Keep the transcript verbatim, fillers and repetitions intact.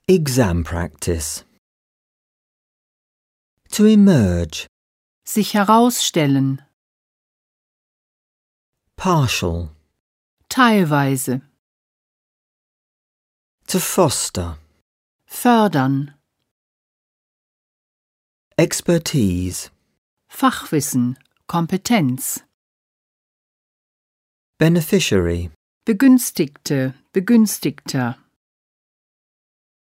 Exam practice. To emerge. Sich herausstellen. Partial. Teilweise. To foster. Fördern. Expertise. Fachwissen. Kompetenz. Beneficiary. Begünstigte, Begünstigter.